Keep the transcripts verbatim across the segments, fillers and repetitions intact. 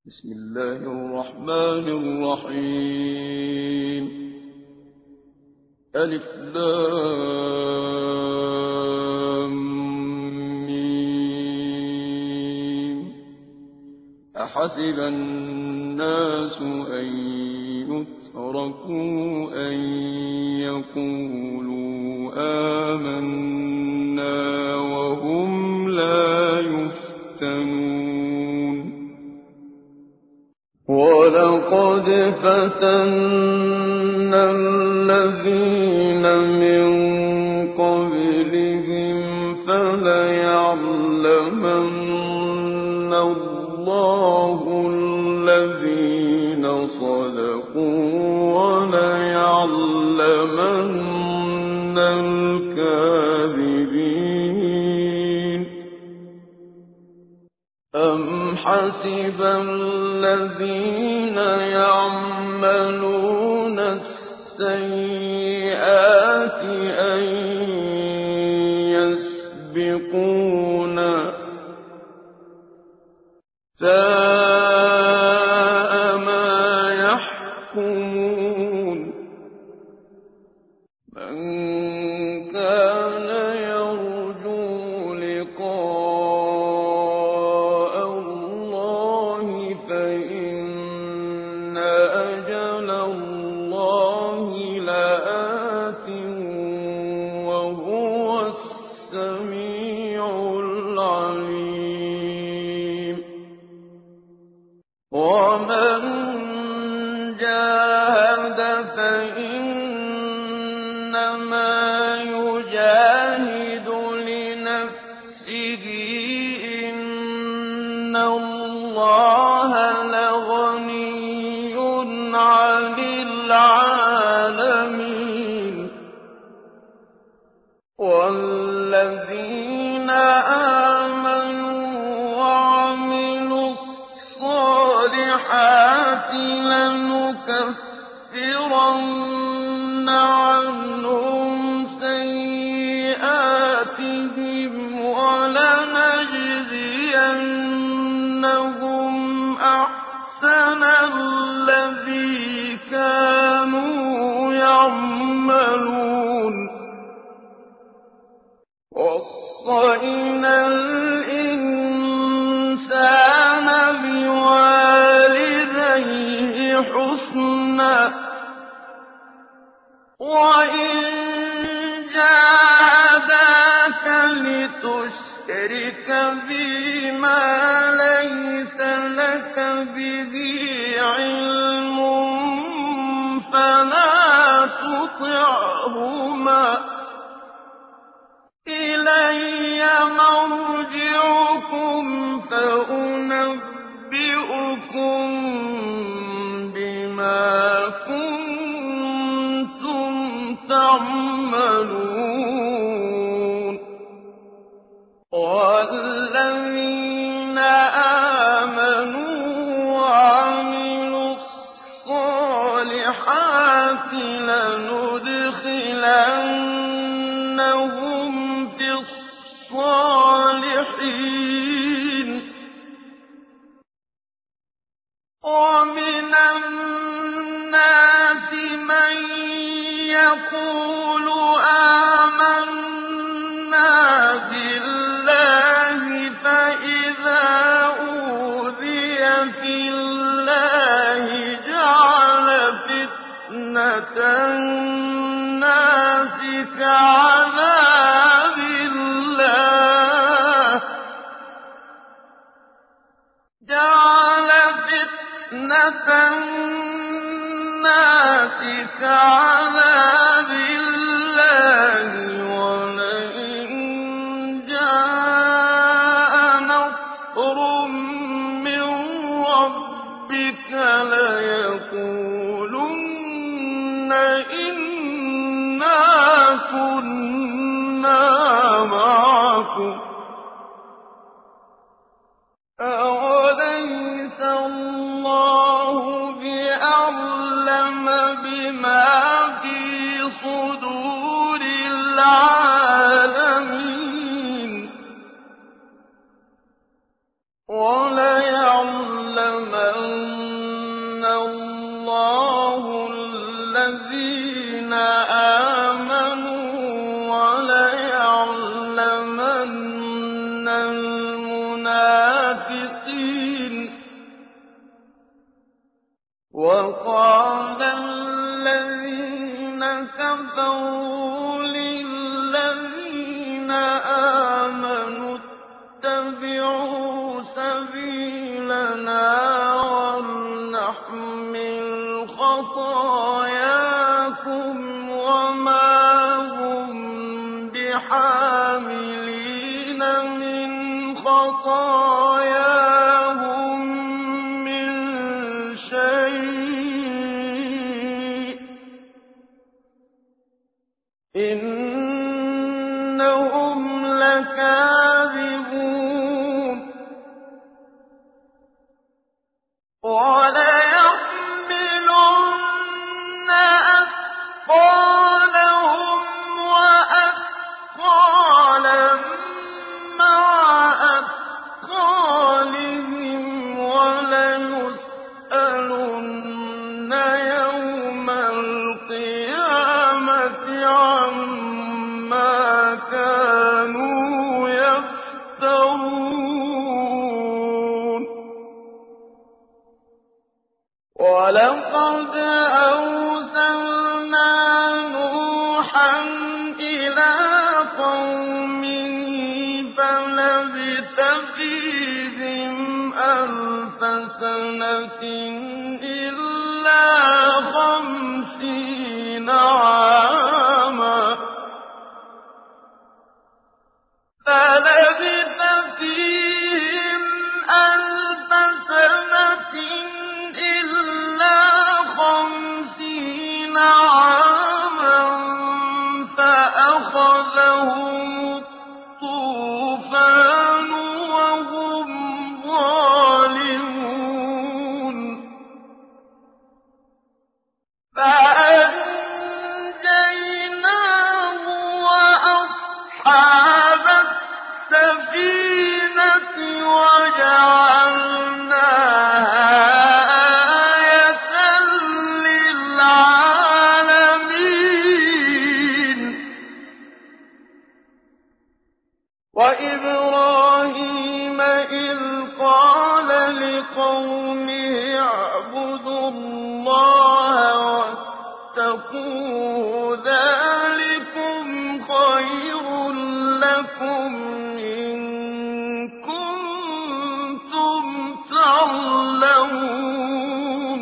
بسم الله الرحمن الرحيم. ألف لام ميم. أحسب الناس أن يتركوا أن يقولوا آمنا وهم لا يفتنون. وَلَقَدْ فَتَنَّا الَّذِينَ مِن قَبْلِهِمْ فَلَيَعْلَمَنَّ اللَّهُ الَّذِينَ صَدَقُوا وَلَيَعْلَمَنَّ الْكَاذِبِينَ. أَمْ حَسِبَ الَّذِينَ يَعْمَلُونَ السَّيِّئَاتِ أَن يَسْبِقُونَا ۚ سَاءَ مَا يَحْكُمُونَ. مَن كَانَ يَرْجُو لِقَاءَ اللَّهِ فَإِنَّ أَجَلَ اللَّهِ لَآتٍ وَهُوَ السَّمِيعُ الْعَلِيمُ. وَمَن جَاهَدَ فَإِنَّمَا يُجَاهِدُ لِنَفْسِهِ ۚ إِنَّ اللَّهَ لَغَنِيٌّ عَنِ الْعَالَمِينَ. وَالَّذِينَ آمَنُوا وَعَمِلُوا الصَّالِحَاتِ لَنُكَفِّرَنَّ عَنْهُمْ سَيِّئَاتِهِمْ وَلَنَجْزِيَنَّهُمْ أَحْسَنَ الَّذِي كَانُوا يَعْمَلُونَ. وَوَصَّيْنَا الْإِنسَانَ بِوَالِدَيْهِ حُسْنًا ۖ وَإِن جَاهَدَاكَ لِتُشْرِكَ بِي مَا لَيْسَ لَكَ بِهِ عِلْمٌ فَلَا تُطِعْهُمَا ۚ إِلَيَّ مَرْجِعُكُمْ فَأُنَبِّئُكُم بِمَا كُنتُمْ تَعْمَلُونَ. وَالَّذِينَ آمَنُوا وَعَمِلُوا الصَّالِحَاتِ لَنُدْخِلَنَّهُمْ فِي الصَّالِحِينَ. وَمِنَ النَّاسِ مَن يَقُولُ آمَنَّا بِاللَّهِ فَإِذَا أُوذِيَ فِي اللَّهِ جَعَلَ فِتْنَةَ النَّاسِ كَعَذَابِ اللَّهِ جَعَلَ فِتْنَةَ النَّاسِ كَعَذَابِ اللَّهِ وَلَئِن جَاءَ نَصْرٌ مِّن رَّبِّكَ لَيَقُولُنَّ إِنَّا كُنَّا مَعَكُمْ ۚ أَوَلَيْسَ اللَّهُ بِأَعْلَمَ بِمَا فِي صُدُورِ الْعَالَمِينَ. وَلَيَعْلَمَنَّ الَّذِينَ آمَنُوا وَلَيَعْلَمَنَّ الْمُنَافِقِينَ وَقَالَ الَّذِينَ كَفَرُوا لِلَّذِينَ آمَنُوا اتَّبِعُوا سَبِيلَنَا وَلْنَحْمِلْ خَطَايَاكُمْ وَمَا هُم بِحَامِلِينَ مِنْ خَطَايَاهُم مِّن شَيْءٍ ۖ إِنَّهُمْ لَكَاذِبُونَ وَلَيَحْمِلُنَّ أَثْقَالَهُمْ وَأَثْقَالًا مَّعَ أَثْقَالِهِمْ وَلَيُسْأَلُنَّ يَوْمَ الْقِيَامَةِ عَمَّا كَانُوا يَفْتَرُونَ وَلَقَدْ أَرْسَلْنَا نُوحًا إِلَىٰ قَوْمِهِ فَلَبِثَ فِيهِمْ أَلْفَ سَنَةٍ إِلَّا خَمْسِينَ عَامًا فَلَبِثَ فِيهِمْ أَلْفَ سَنَةٍ إِلَّا خَمْسِينَ عَامًا فَأَخَذَهُمُ الطُّوفَانُ وَهُمْ ظَالِمُونَ فَأَنجَيْنَاهُ وَأَصْحَابَ السَّفِينَةِ وَجَعَلْنَاهَا آيَةً لِّلْعَالَمِينَ وَإِبْرَاهِيمَ إِذْ قَالَ لِقَوْمِهِ اعْبُدُوا اللَّهَ وَاتَّقُوهُ ذَٰلِكُمْ خَيْرٌ لَّكُمْ إِن كُنتُمْ تَعْلَمُونَ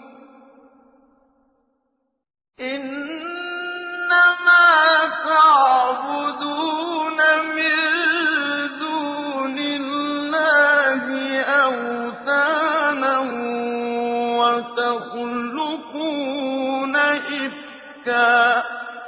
إِنَّمَا تَعْبُدُونَ مِن دُونِ اللَّهِ أَوْثَانًا وَتَخْلُقُونَ إِفْكًا ۚ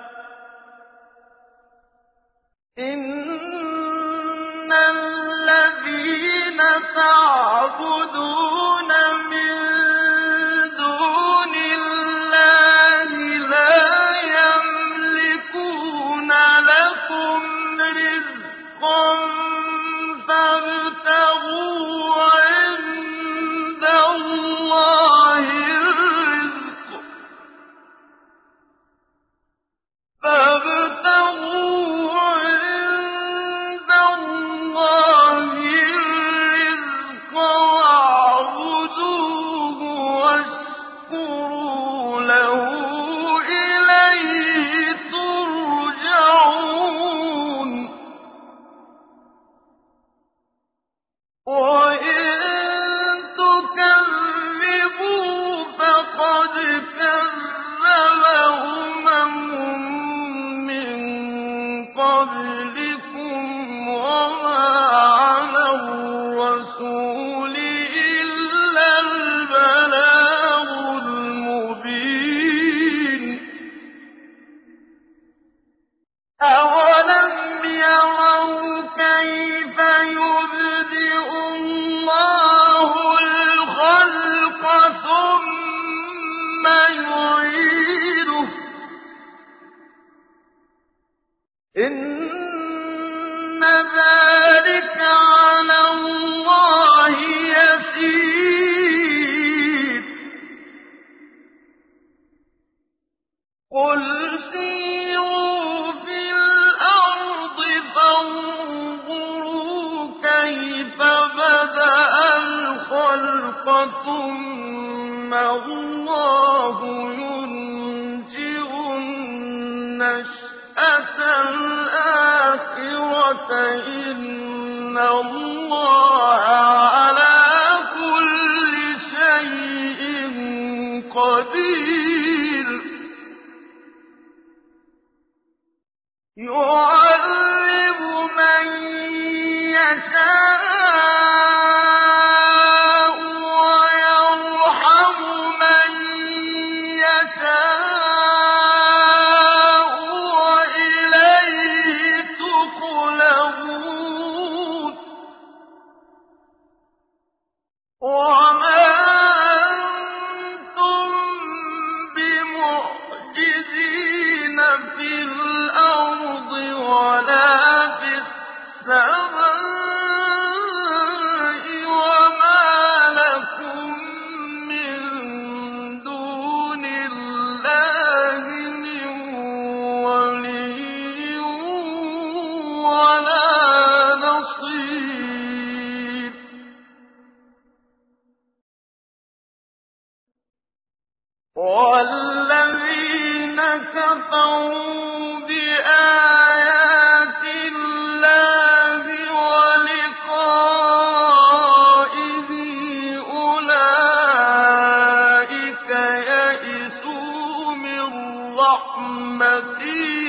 إِنَّ الَّذِينَ تَعْبُدُونَ مِن دُونِ اللَّهِ لَا يَمْلِكُونَ لَكُمْ رِزْقًا فَابْتَغُوا عِندَ اللَّهِ الرِّزْقَ وَاعْبُدُوهُ ثُمَّ اللَّهُ يُنشِئُ النَّشْأَةَ الْآخِرَةَ ۚ إِنَّ اللَّهَ عَلَىٰ كُلِّ شَيْءٍ قَدِيرٌ يُعَذِّبُ مَن يَشَاءُ وَيَرْحَمُ مَن يَشَاءُ ۖ وَإِلَيْهِ تُقْلَبُونَ وَمَا أَنتُم بِمُعْجِزِينَ فِي الْأَرْضِ وَلَا فِي السَّمَاءِ ۖ وَمَا لَكُم مِّن دُونِ اللَّهِ مِن وَلِيٍّ وَلَا نَصِيرٍ وَالَّذِينَ كَفَرُوا بِآيَاتِ اللَّهِ وَلِقَائِهِ أُولَٰئِكَ يَئِسُوا مِن رَّحْمَتِي ۖ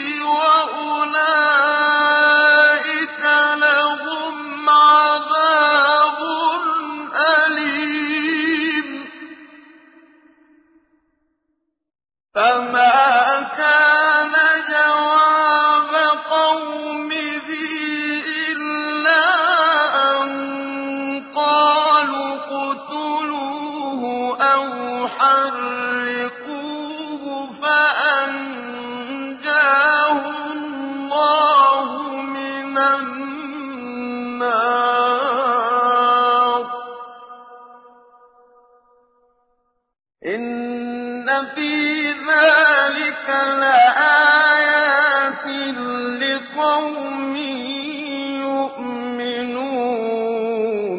وَأُولَٰئِكَ لَهُمْ عَذَابٌ أَلِيمٌ فَمَا كَانَ جَوَابَ قَوْمِهِ إِلَّا أَن قَالُوا اقْتُلُوهُ أَوْ حَرِّقُوهُ فَأَنجَاهُ اللَّهُ مِنَ النَّارِ ۚ إِنَّ فِي ذَٰلِكَ لَآيَاتٍ لِّقَوْمٍ يُؤْمِنُونَ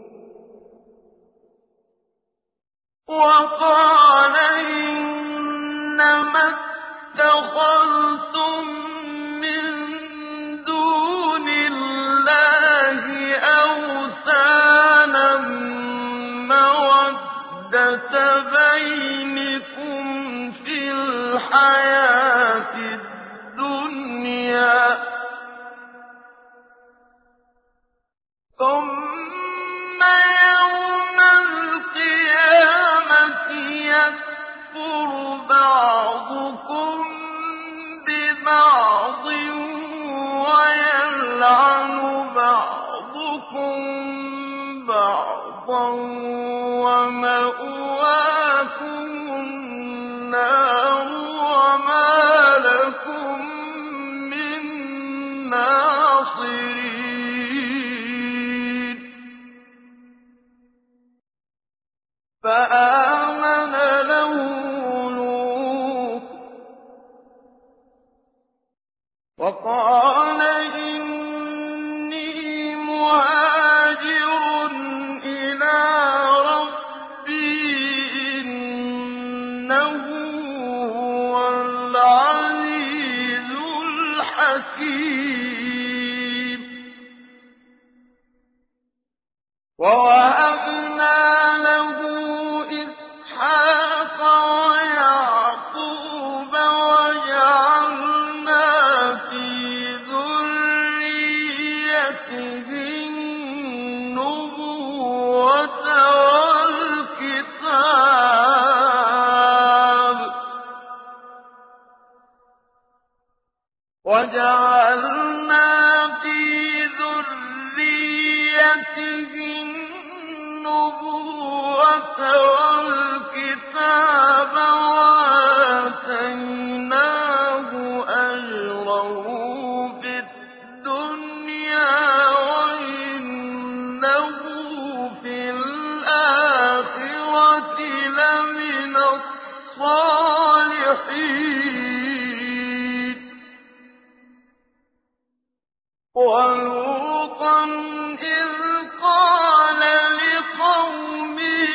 وَقَالَ إِنَّمَا اتَّخَذْتُم مِّن دُونِ اللَّهِ أَوْثَانًا مَّوَدَّةَ بَيْنِكُمْ فِي الْحَيَاةِ الدُّنْيَا ۖ ثُمَّ يَوْمَ الْقِيَامَةِ يَكْفُرُ بَعْضُكُم بِبَعْضٍ وَيَلْعَنُ بَعْضُكُم بَعْضًا ۖ وَمَأْوَاكُمُ النَّارُ ۖ وَمَا لَكُم مِّن نَّاصِرِينَ فَآمَنَ لَهُ لُوطٌ وَقَالَ إِنِّي مُهَاجِرٌ إِلَىٰ رَبِّي إِنَّهُ هُوَ الْعَزِيزُ الْحَكِيمُ وَوَهَبْنَا لَهُ إِسْحَاقَ وَيَعْقُوبَ وَجَعَلْنَا فِي ذُرِّيَّتِهِ النُّبُوَّةَ وَالْكِتَابَ وَجَعَلْنَا فِي ذُرِّيَّتِهِ النُّبُوَّةَ وَالْكِتَابَ وَآتَيْنَاهُ أَجْرَهُ فِي الدُّنْيَا ۖ وَإِنَّهُ فِي الْآخِرَةِ لَمِنَ الصَّالِحِينَ وَلُوطًا إِذْ قَالَ لِقَوْمِهِ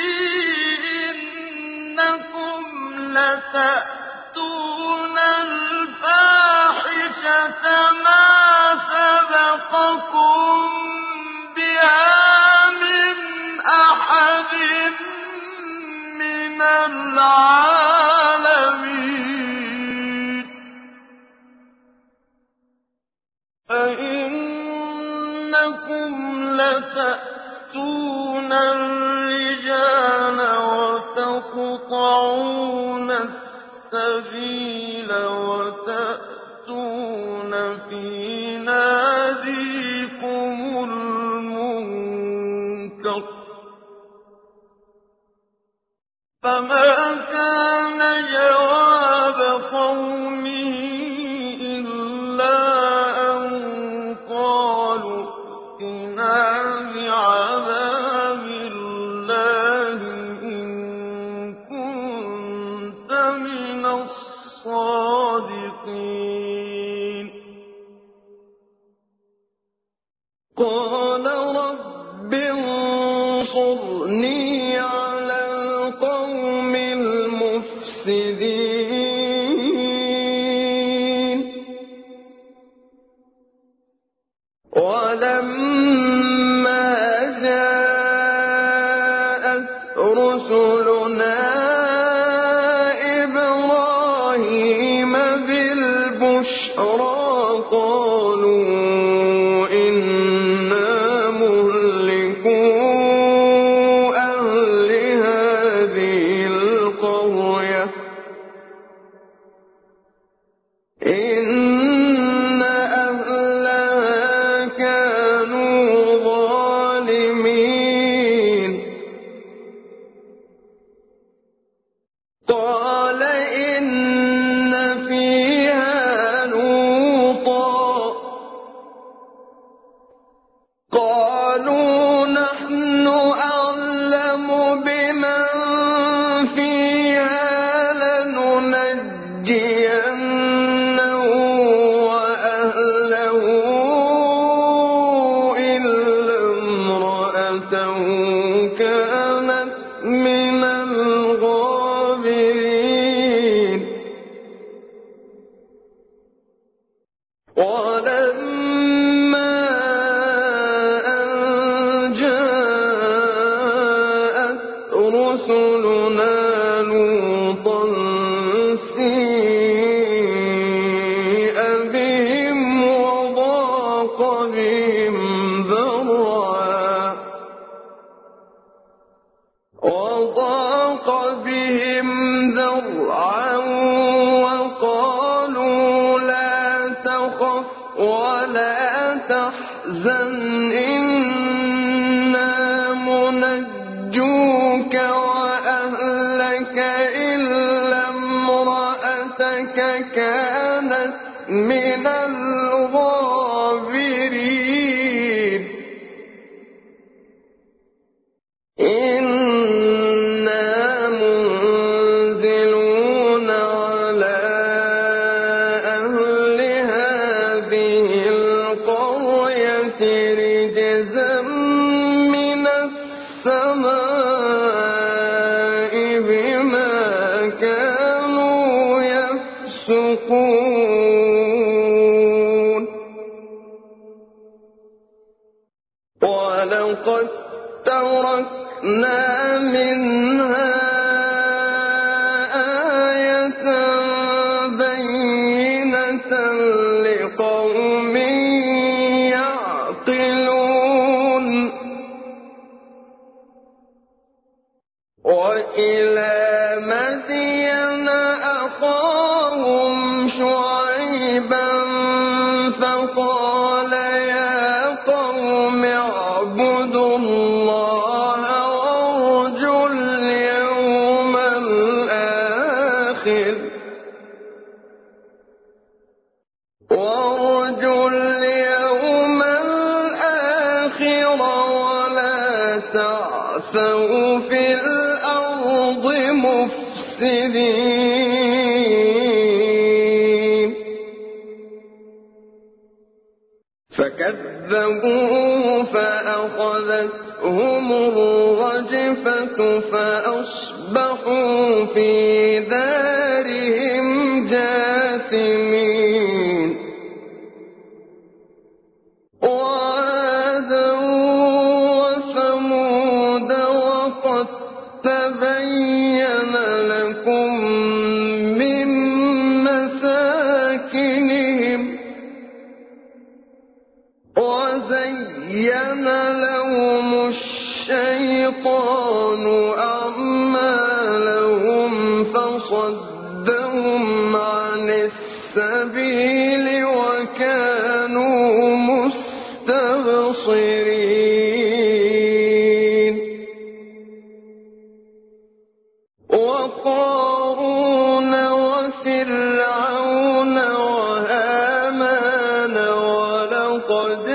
لَتَأْتُونَ الْفَاحِشَةَ مَا سَبَقَكُم بِهَا مِنْ أَحَدٍ مِّنَ الْعَالَمِينَ أَئِنَّكُمْ لَتَأْتُونَ الرِّجَالَ وَتَقْطَعُونَ السَّبِيلَ وَتَأْتُونَ فِي نَادِيكُمُ الْمُنكَرَ ۖ فَمَا كَانَ جَوَابَ قَوْمِهِ إِلَّا أَن قَالُوا ائْتِنَا بِعَذَابِ اللَّهِ إِن كُنتَ مِنَ الصَّادِقِينَ قَالَ رَبِّ انصُرْنِي عَلَى الْقَوْمِ الْمُفْسِدِينَ وَلَمَّا جَاءَتْ رُسُلُنَا إِبْرَاهِيمَ بِالْبُشْرَىٰ قَالُوا إِنَّا مُهْلِكُو أَهْلِ هَٰذِهِ الْقَرْيَةِ إِنَّ أَهْلَهَا كَانُوا ظَالِمِينَ قَالَ إِنَّ فِيهَا لُوطًا ۚ قَالُوا نَحْنُ أَعْلَمُ بِمَن فِيهَا لَنُنَجِّيَنَّهُ وَأَهْلَهُ إِلَّا امْرَأَتَهُ كَانَتْ مِنَ الْغَابِرِينَ وَلَمَّا أَن جَاءَتْ رُسُلُنَا لُوطًا سِيءَ بِهِمْ وَضَاقَ بِهِمْ ذَرْعًا وَضَاقَ بِهِمْ ذَرْعًا وَقَالُوا لَا تَخَفْ وَلَا تَحْزَنْ إِنَّا مُنَجُّوكَ وَأَهْلَكَ إِلَّا امْرَأَتَكَ كَانَتْ مِنَ الْغَابِرِينَ إِنَّا مُنزِلُونَ عَلَىٰ أَهْلِ هَٰذِهِ الْقَرْيَةِ رِجْزًا مِّنَ السَّمَاءِ بِمَا كَانُوا يَفْسُقُونَ وَلَقَد تَّرَكْنَا مِنْهَا آيَةً بَيِّنَةً لِّقَوْمٍ يَعْقِلُونَ وَإِلَىٰ مَدْيَنَ أَخَاهُمْ شُعَيْبًا فَقَالَ يَا قَوْمِ اعْبُدُوا اللَّهَ وَارْجُوا الْيَوْمَ الْآخِرَ وَلَا تَعْثَوْا فِي الْأَرْضِ مُفْسِدِينَ فَكَذَّبُوهُ فَأَخَذَتْهُمُ الرَّجْفَةُ فَأَصْبَحُوا فِي دَارِهِمْ تبين لكم من مساكنهم وزين لهم الشيطان أعمالهم فصدهم عن السبيل وكانوا مستبصرين وقارون وفرعون وهامان ولقد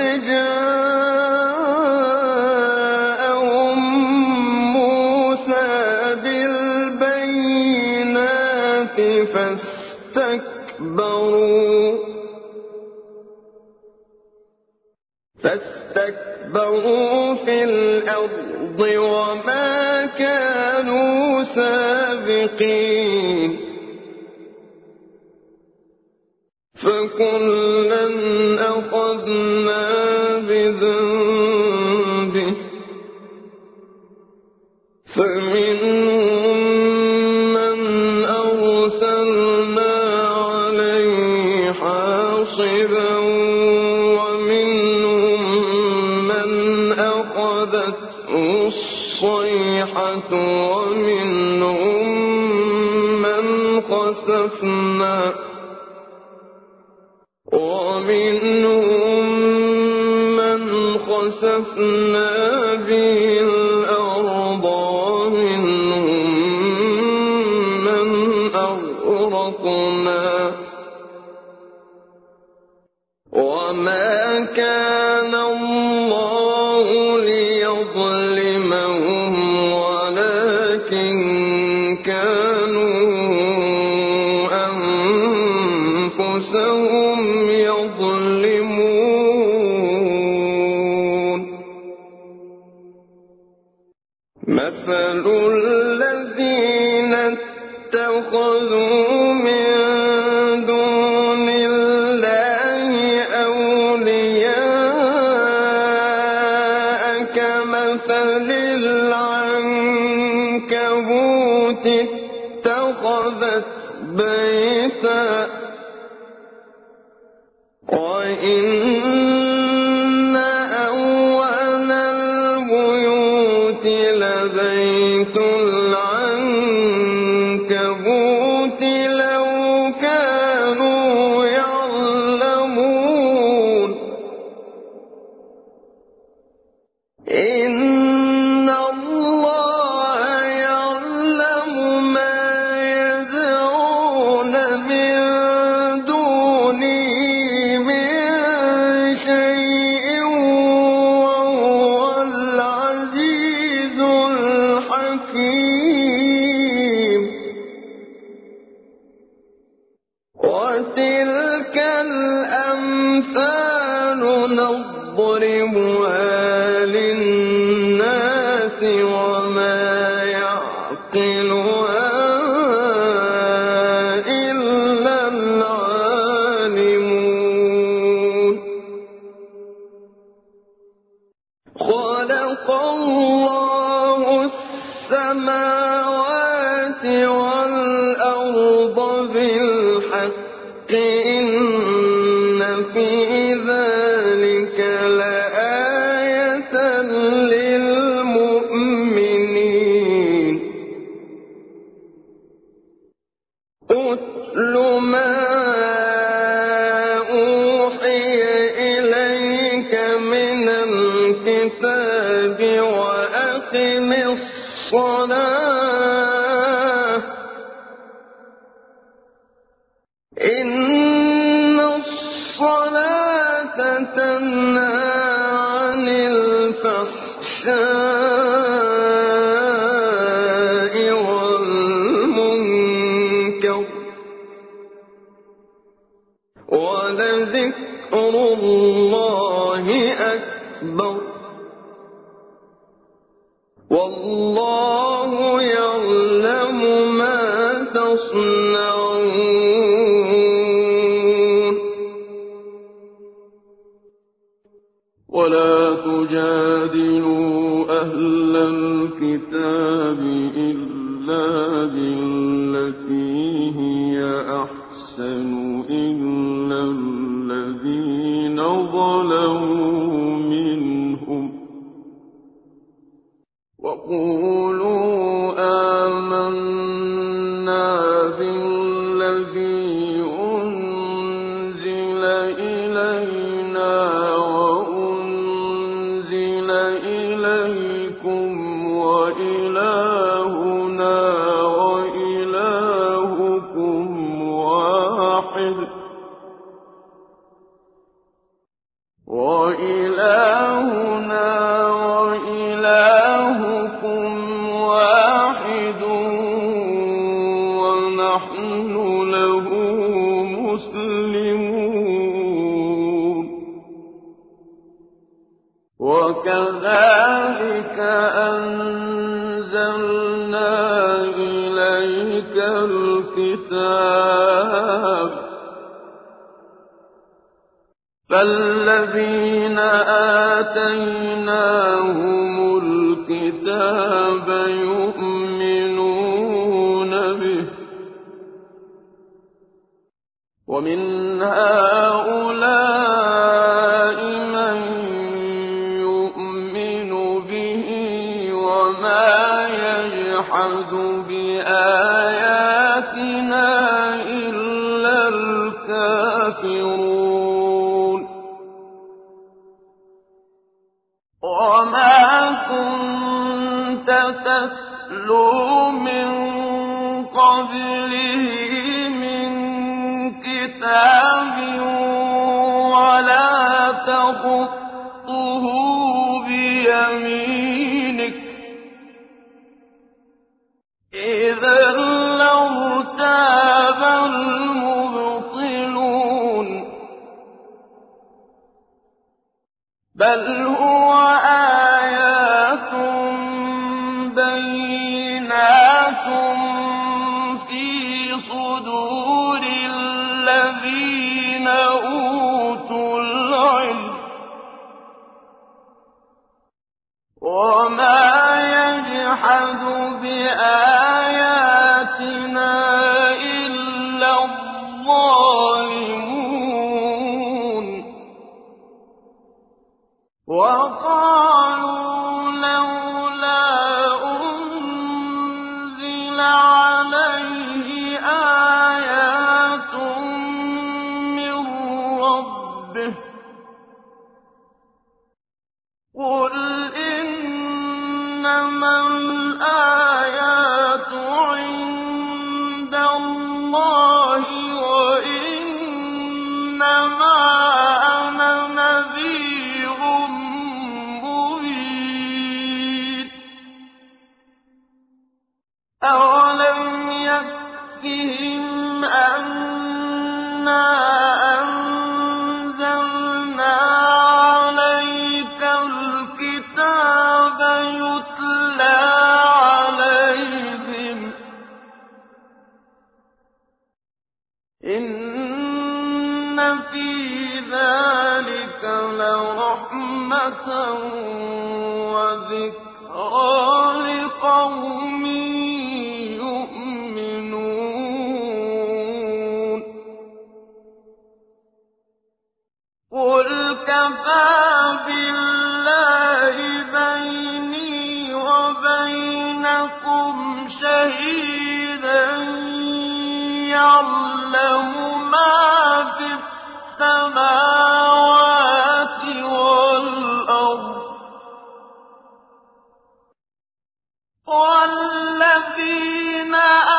جاءهم موسى بالبينات فاستكبروا فاستكبروا في الأرض وما كانوا سابقين فكلا أخذنا بذنبه فمنهم من أرسلنا عليه حاصبا ومنهم من أخذته الصيحة ومنهم من خسفنا ومنهم من خسفنا به الأرض ومنهم من أغرقنا وما كان الله ليظلمهم ولكن كانوا أنفسهم يظلمون مثل الذين اتخذوا من دون الله أولياء كمثل العنكبوت اتخذت بيتا وإن أول البيوت لبيت العنكبوت لو كانوا يعلمون إن الله يعلم ما يدعون من دونه من شيء وهو العزيز الحكيم وتلك الأمثال نضربها للناس وما يعقلها إلا العالمون خلق الله السماوات والأرض بالحق إن في ذلك لآية للمؤمنين أتل ما أوحي إليك من الكتاب وأقم الصلاة إن الصلاة تنهى عن الفحشاء والمنكر ولذكر الله أكبر والله يعلم ما تصنعون ولا تجادلوا أهل الكتاب إلا إلا بالتي هي أحسن إلا الذين ظلموا منهم وقولوا آمنا بالذي أنزل إلينا وأنزل إليكم وإلهنا وإلهكم واحد وإلهنا وإلهكم واحد ونحن له مسلمون وكذلك أنزلنا إليك الكتاب فالذين آتيناهم الكتاب يؤمنون به ومن هؤلاء من يؤمن به وما يجحد بآياتنا إلا الكافرون وما كنت تتلو من قبله من كتاب ولا تخطه بيمينك إذا لارتاب المبطلون بل هو آيات بينات في صدور الذين أوتوا العلم وما يجحد بآياتنا إلا الظالمون وقالوا لولا أنزل عليه آيات من ربه قل إنما الآيات عند الله وإنما أنا نذير مبين أولم يكفهم أنا أنزلنا عليك الكتاب يتلى عليهم إن في ذلك لرحمة وذكرى لقوم يؤمنون قل كفى بالله بيني وبينكم شهيدا يعلم ما في السماوات والأرض والذين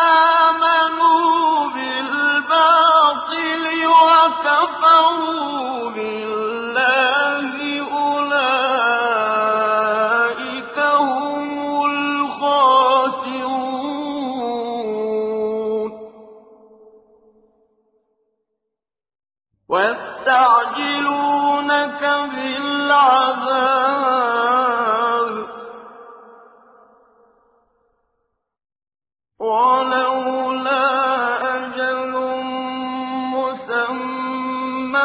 آمنوا بالباطل وكفروا بالله أولئك هم الخاسرون ويستعجلونك بالعذاب ولولا أجل مسمى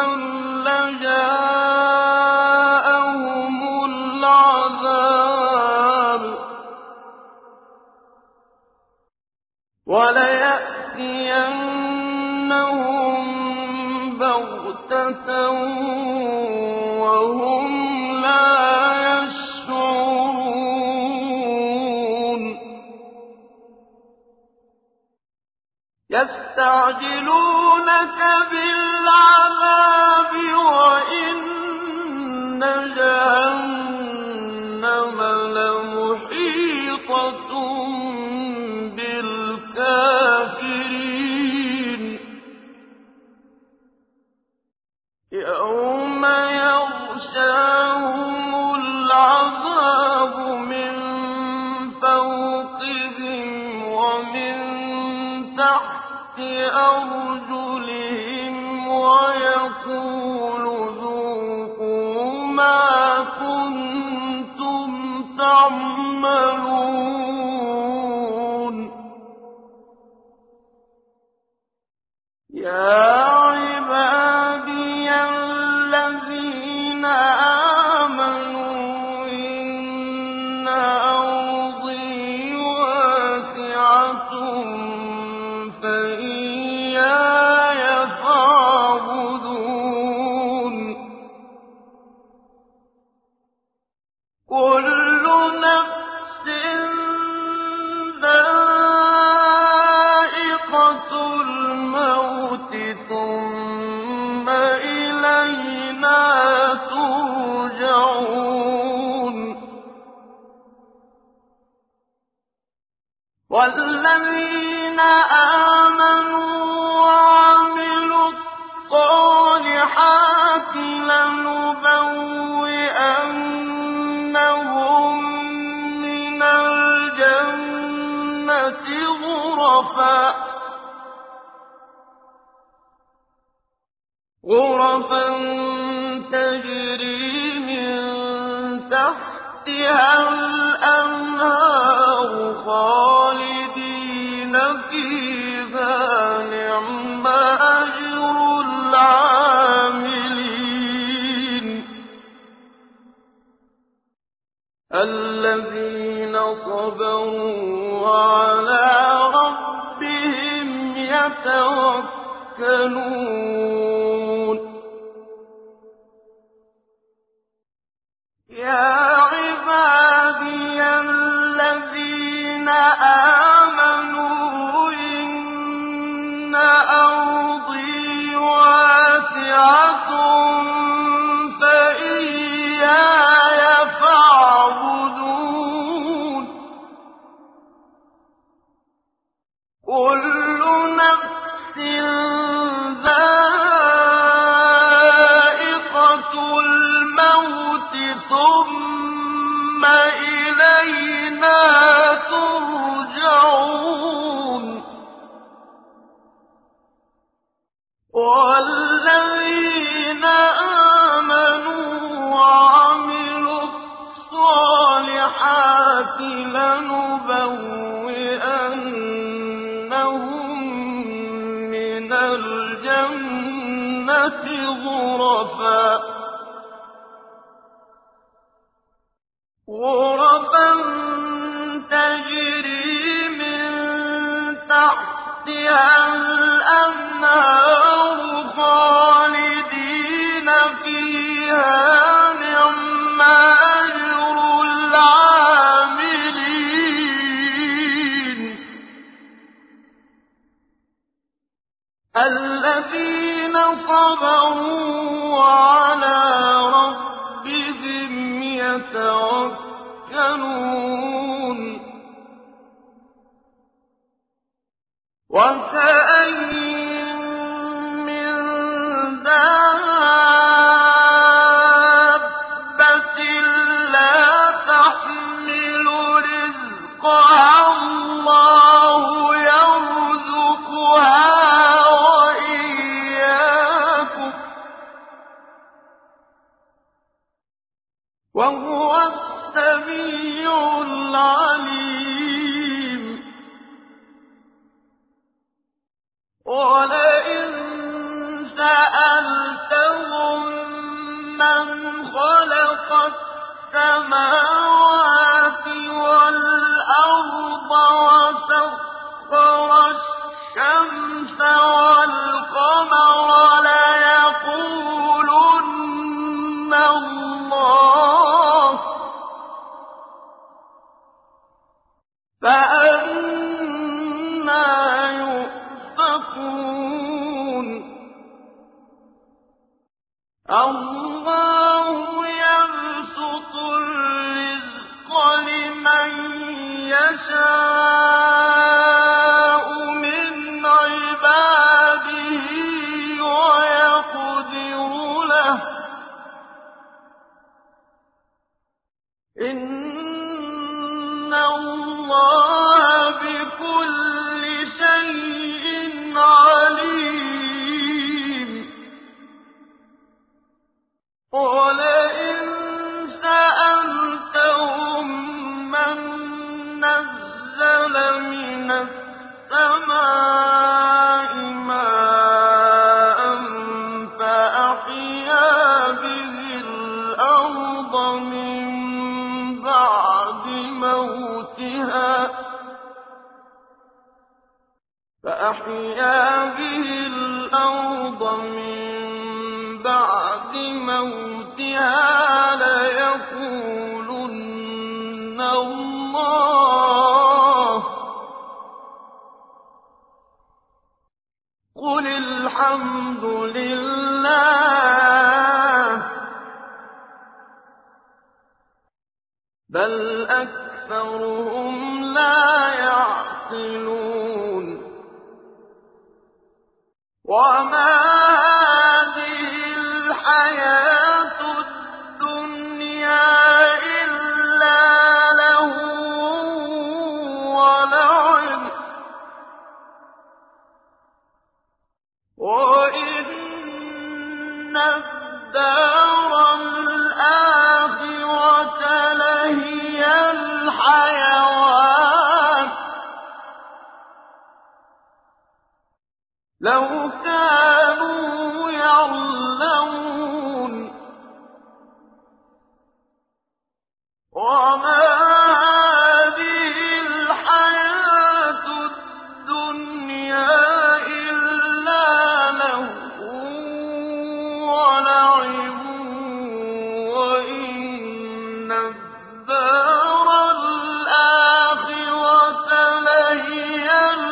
لجاءهم العذاب وَلَيَأْتِيَنَّهُم بَغْتَةً وَهُمْ لَا يَشْعُرُونَ يَسْتَعْجِلُونَكَ بِالْعَذَابِ وَإِنَّ جَهَنَّمَ لَمُحِيطَةٌ بِالْكَافِرِينَ يَوْمَ يَغْشَاهُمُ الْعَذَابُ مِن فَوْقِهِمْ وَمِن تَحْتِ أَرْجُلِهِمْ وَيَقُولُ ذُوقُوا مَا كُنتُمْ تَعْمَلُونَ يَا عِبَادِيَ الَّذِينَ آمَنُوا إِنَّ أَرْضِي وَاسِعَةٌ فَإِيَّايَ فَاعْبُدُونِ كُلُّ نَفْسٍ ذَائِقَةُ الْمَوْتِ ثُمَّ إِلَيْنَا تُرْجَعُونَ وَالَّذِينَ آمَنُوا وَعَمِلُوا الصَّالِحَاتِ لَنُبَوِّئَنَّهُم مِّنَ الْجَنَّةِ غُرَفًا تَجْرِي مِن تَحْتِهَا الْأَنْهَارُ خَالِدِينَ فِيهَا ۚ نِعْمَ أَجْرُ الْعَامِلِينَ الَّذِينَ صَبَرُوا وَعَلَىٰ رَبِّهِمْ يَتَوَكَّلُونَ يَا عِبَادِيَ الَّذِينَ آمَنُوا إِنَّ أَرْضِي وَاسِعَةٌ فَإِيَّايَ فَاعْبُدُونِ كُلُّ نَفْسٍ ذَائِقَةُ الْمَوْتِ ثُمَّ إِلَيْنَا تُرْجَعُونَ وَالَّذِينَ آمَنُوا وَعَمِلُوا الصَّالِحَاتِ لَنُبَوِّئَنَّهُم مِّنَ الْجَنَّةِ غُرَفًا تَجْرِي مِن تَحْتِهَا الْأَنْهَارُ خَالِدِينَ فِيهَا ۚ نِعْمَ أَجْرُ الْعَامِلِينَ الَّذِينَ صَبَرُوا وَعَلَىٰ رَبِّهِمْ يَتَوَكَّلُونَ وَكَأَيِّن مِّن دَابَّةٍ لَّا تَحْمِلُ رِزْقَهَا اللَّهُ يَرْزُقُهَا وَإِيَّاكُمْ ۚ وَهُوَ السَّمِيعُ الْعَلِيمُ وَلَئِن سَأَلْتَهُم مَّنْ خَلَقَ السَّمَاوَاتِ وَالْأَرْضَ وَسَخَّرَ يُؤْفَكُونَ اللَّهُ يَبْسُطُ الرِّزْقَ لِمَن يَشَاءُ مِنْ عِبَادِهِ وَيَقْدِرُ لَهُ ۚ إِنَّ اللَّهَ بِكُلِّ شَيْءٍ عَلِيمٌ وَلَئِن سَأَلْتَهُم مَّن نَّزَّلَ مِنَ السَّمَاءِ مَاءً فَأَحْيَا بِهِ الْأَرْضَ مِن بَعْدِ مَوْتِهَا فَأَحْيَا بِهِ الْأَرْضَ مِن بَعْدِ مَوْتِهَا لَيَقُولُنَّ اللَّهُ ۚ قُلِ الْحَمْدُ لِلَّهِ ۚ بَلْ أَكْثَرُهُمْ لَا يَعْقِلُونَ وَمَا هَٰذِهِ الْحَيَاةُ الدُّنْيَا إِلَّا لَهْوٌ وَلَعِبٌ ۚ وَإِنَّ الدَّارَ الْآخِرَةَ لَهِيَ الْحَيَوَانُ ۚ لَوْ كَانُوا يَعْلَمُونَ وَمَا هَٰذِهِ الْحَيَاةُ الدُّنْيَا إِلَّا لَهْوٌ وَلَعِبٌ وَإِنَّ الدَّارَ الْآخِرَةَ لَهِيَ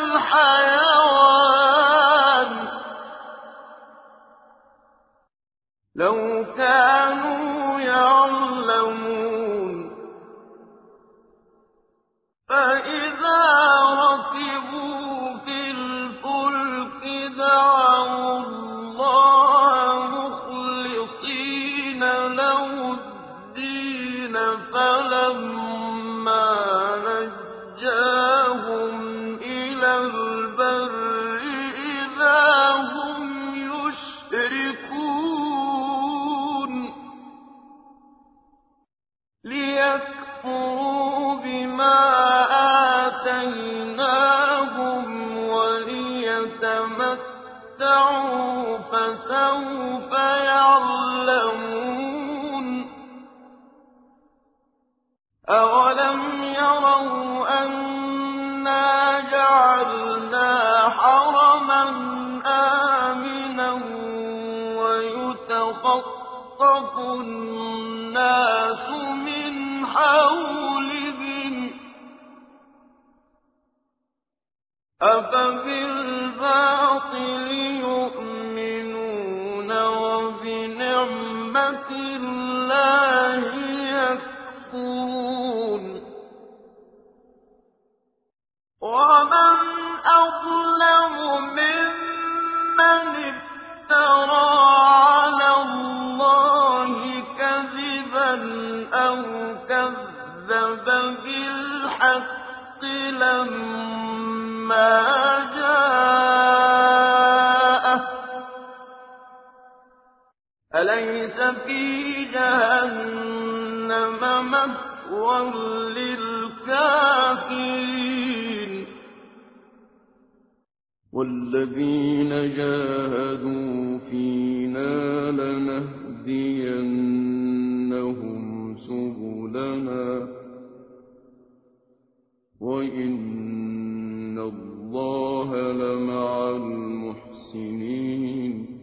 الْحَيَوَانُ ۚ لَوْ كَانُوا يَعْلَمُونَ فَإِذَا رَكِبُوا فِي الْفُلْكِ دَعَوُا اللَّهَ مُخْلِصِينَ لَهُ الدِّينَ فَلَمَّا نَجَّاهُمْ إِلَى الْبَرِّ إِذَا هُمْ يُشْرِكُونَ لِيَكْفُرُوا بِمَا آتَيْنَاهُمْ وَلِيَتَمَتَّعُوا ۖ فَسَوْفَ يَعْلَمُونَ أَوَلَمْ يَرَوْا أَنَّا جَعَلْنَا حَرَمًا آمِنًا وَيُتَخَطَّفُ النَّاسُ مِنْ حَوْلِهِمْ ۚ أَفَبِالْبَاطِلِ يُؤْمِنُونَ وَبِنِعْمَةِ اللَّهِ يَكْفُرُونَ وَمَنْ أَظْلَمُ مِمَّنِ افْتَرَىٰ عَلَى اللَّهِ كَذِبًا أَوْ كَذَّبَ بِالْحَقِّ لَمَّا جَاءَهُ ۚ أَلَيْسَ فِي جَهَنَّمَ مَثْوًى لِّلْكَافِرِينَ وَالَّذِينَ جَاهَدُوا فِينَا لَنَهْدِيَنَّهُمْ سُبُلَنَا ۚ وَإِنَّ اللَّهَ لَمَعَ الْمُحْسِنِينَ